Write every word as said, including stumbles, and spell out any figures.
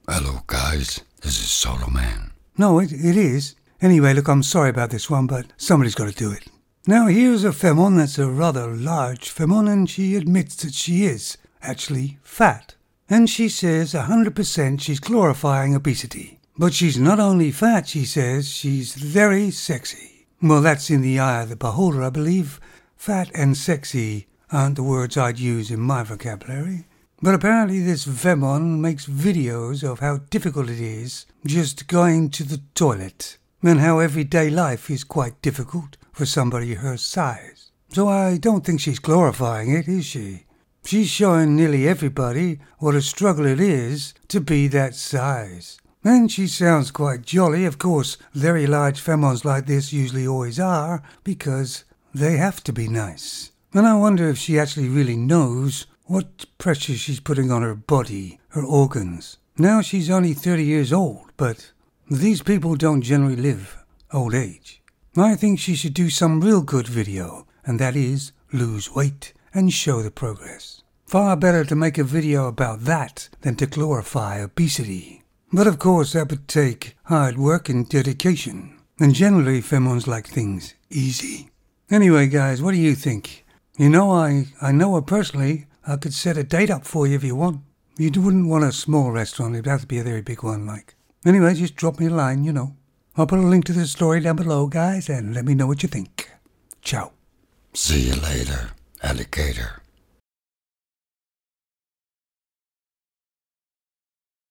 Hello, guys. This is Solo Man. No, it, it is. Anyway, look, I'm sorry about this one, but somebody's got to do it. Now, here's a femon that's a rather large femon, and she admits that she is actually fat. And she says one hundred percent she's glorifying obesity. But she's not only fat, she says, she's very sexy. Well, that's in the eye of the beholder, I believe. Fat and sexy aren't the words I'd use in my vocabulary. But apparently this femon makes videos of how difficult it is just going to the toilet, and how everyday life is quite difficult for somebody her size. So I don't think she's glorifying it, is she? She's showing nearly everybody what a struggle it is to be that size. And she sounds quite jolly. Of course, very large femons like this usually always are, because they have to be nice. And I wonder if she actually really knows what pressure she's putting on her body, her organs. Now she's only thirty years old, but these people don't generally live old age. I think she should do some real good video, and that is lose weight and show the progress. Far better to make a video about that than to glorify obesity. But of course that would take hard work and dedication, and generally femons like things easy. Anyway guys, what do you think? You know, I, I know her personally. I could set a date up for you if you want. You wouldn't want a small restaurant, it'd have to be a very big one, like. Anyway, just drop me a line, you know. I'll put a link to the story down below, guys, and let me know what you think. Ciao. See you later, alligator.